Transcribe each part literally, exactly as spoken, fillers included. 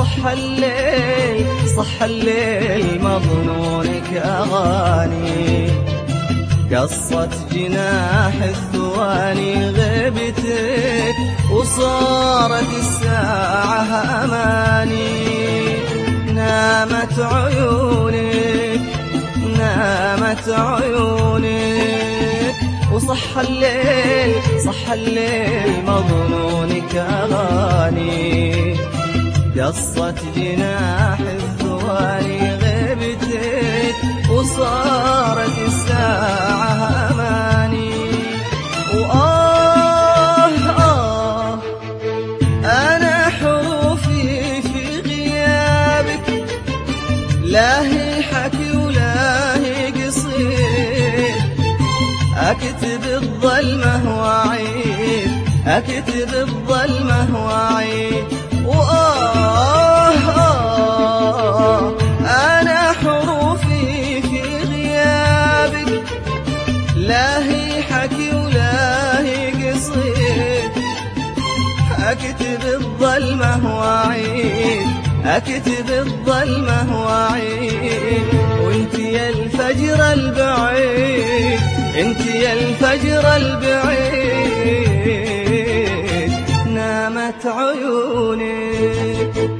وصح الليل صح الليل مظنونك أغاني، قصت جناح الثواني غيبتك وصارت الساعة أماني. نامت عيونك نامت عيونك وصح الليل صح الليل مظنونك أغاني، قصت جناح الثواني غيبتك وصارت الساعة أماني. وآه آه أنا حروفي في غيابك لا هي حكي ولا هي قصير، أكتب الظلمة وأعيد أكتب الظلمة وأعيد. وآه آه أنا حروفي في غيابك لا هي حكي ولا هي قصير، أكتب الظلمة وأعيد أكتب الظلمة وأعيد. وانت يا الفجر البعيد انت يا الفجر البعيد نامت عيونك.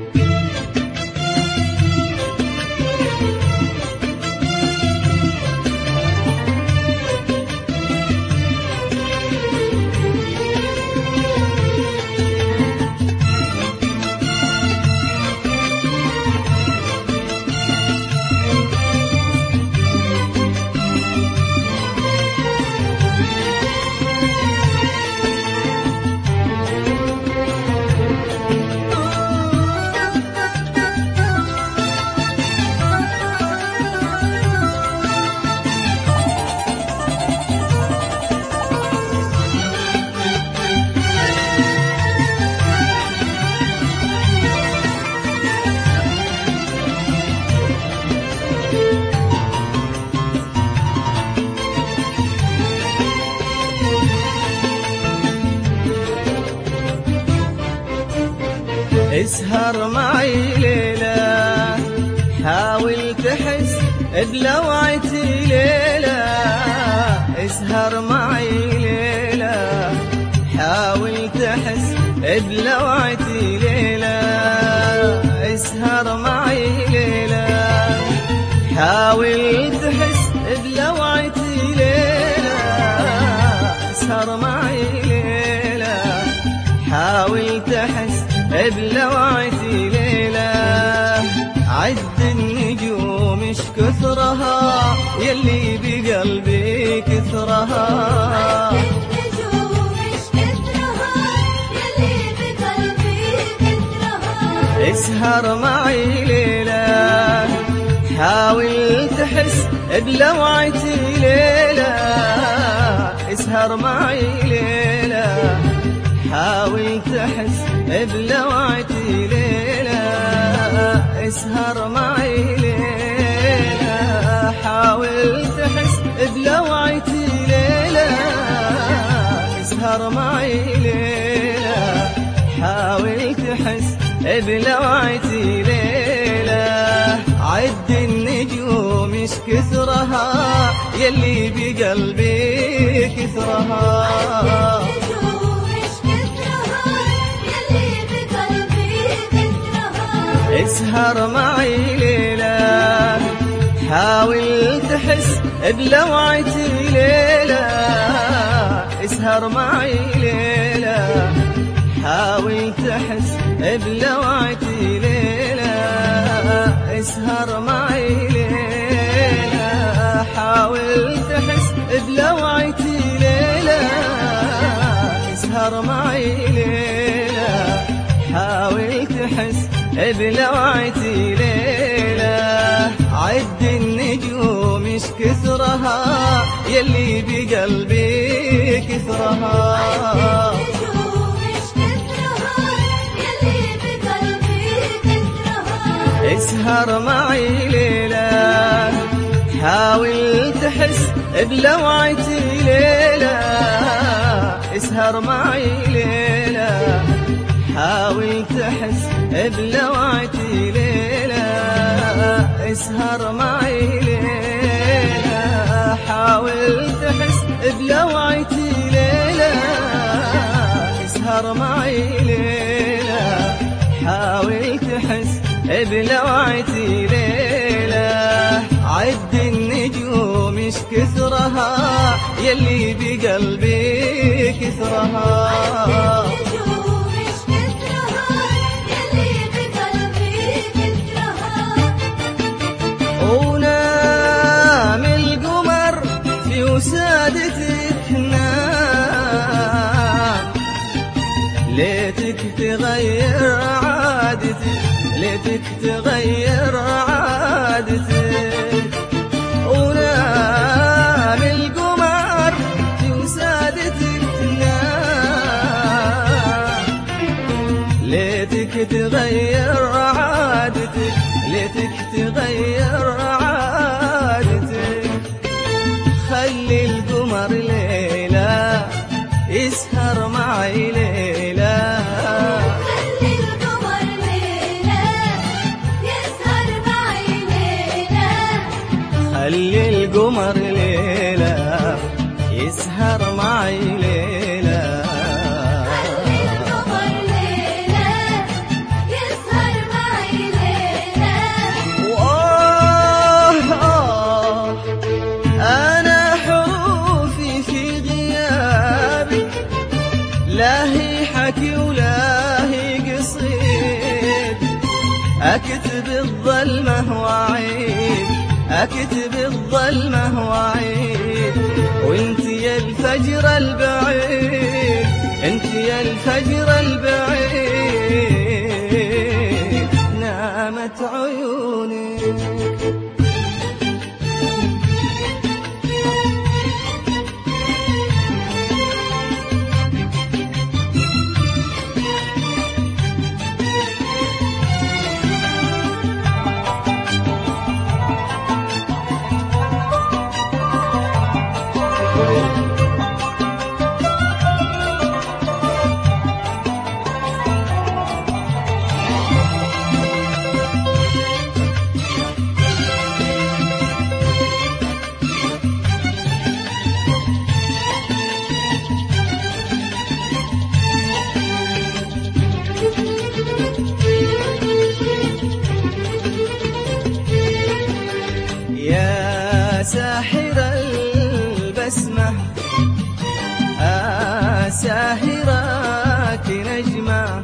اسهر معي ليلة حاول تحس بلوعتي ليلة، اسهر معي ليلة حاول تحس بلوعتي ليلة، اسهر معي ليلة حاول تحس بلوعتي ليلة، اسهر معي ليلة حاول تحس بلوعتي ليلة. عد النجوم اش كثرها يلي بقلبي كثرها، عد النجوم اش كثرها يلي بقلبي كثرها. اسهر معي ليلة حاول تحس بلوعتي ليلة، اسهر معي ليلة حاول تحس بلوعتي ليلة، اسهر معي ليلة حاول تحس بلوعتي ليلة، اسهر معي ليلة حاول تحس بلوعتي ليلة. عد النجوم اش كثرها يلي بقلبي كثرها، اسهر معي ليلة حاول تحس بلوعتي ليلة، اسهر معي ليلة حاول تحس بلوعتي ليلة، اسهر معي ليلة حاول تحس بلوعتي ليلة، اسهر معي ليلة حاول تحس بلوعتي ليلة. عد النجوم اش كثرها يلي بقلبي كثرها، اسهر معي ليلة حاول تحس بلوعتي ليلة، اسهر معي ليلة حاول تحس بلوعتي بلوعتي ليلة. عد النجوم ايش كثرها يلي بقلبي كثرها. النجوم ايش كثرها يلي بقلبي كثرها. ونام القمر في وسادتك نام، ليتك تغير عادتك، ليتك تغير عادتك. ونام القمر في وسادتك نام، ليتك تغير عادتك، ليتك تغير عادتك. خلي القمر ليلة يسهر معي ليلة. خلي القمر ليلة يسهر معي ليلة. خلي القمر ليلة يسهر معي ليلة. خلي القمر ليلة يسهر معي ليلة. وآه آه أنا حروفي في غيابك، لا هي حكي ولا هي قصيد. أكتب الظلمة وعيد، أكتب الظلمة وعيد. وانت يا الفجر البعيد، انت يا الفجر البعيد. نامت عيونك يا ساحر البسمة، آه ساهراك نجمة.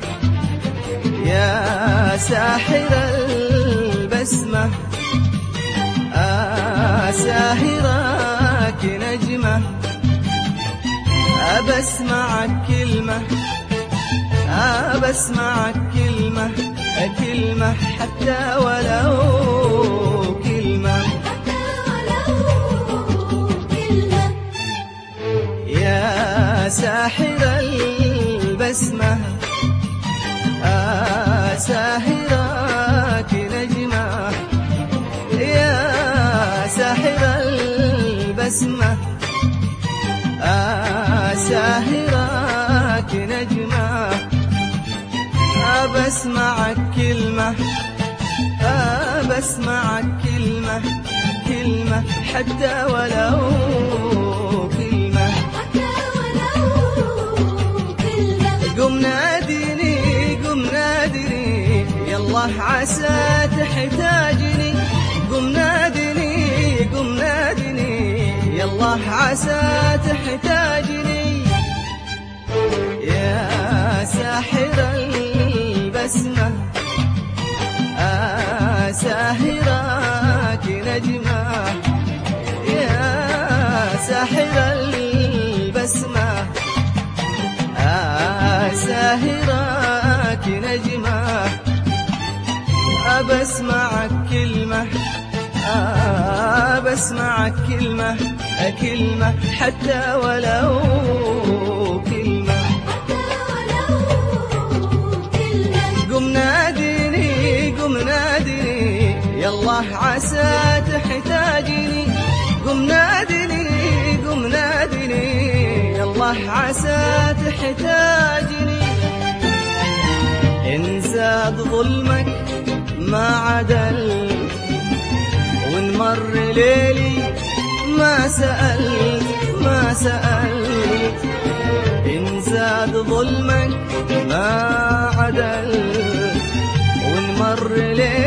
يا ساحر البسمة، آه ساهراك نجمة. أبسمعك كلمة، أبسمعك كلمة، كلمة حتى ولو كلمة. حتى ولو كلمة. يا ساحر البسمة، آه ساهراك نجمة. يا ساحر البسمة، آه ساهراك نجمة. أبسمعك كلمة، أبسمعك كلمة، كلمة حتى ولو كلمة. حتى ولو كلمة. قم ناديني، قم ناديني يالله عسى تحتاجني. قم ناديني، قم ناديني يالله عسى تحتاجني. يا ساحر البسمة، آه ساهراك نجمة. يا ساحر البسمة، آه ساهراك نجمة. أبسمعك كلمة، آه بسمعك كلمة، كلمة حتى ولو كلمة. حتى ولو كلمة. قم ناديني، قم ناديني يالله عسى تحتاجني. قم ناديني، قم ناديني يالله عسى تحتاجني. إن زاد ظلمك ما عدل، وإن مر ليلي ما سألت، ما سألت. إن زاد ظلمك ما عدل، وإن مر ليلي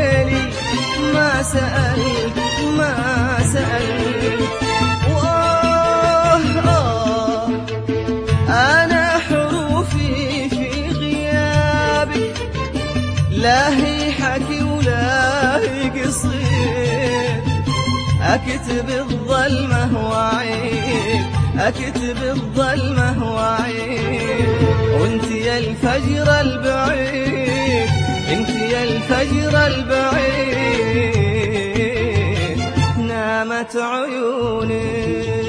سألت ما سألت. وآه آه أنا حروفي في غيابك لا هي حكي ولا هي قصير، أكتب الظلمة وعيد، أكتب الظلمة وعيد. وانت يا الفجر البعيد، انت يا الفجر البعيد، نامت عيوني.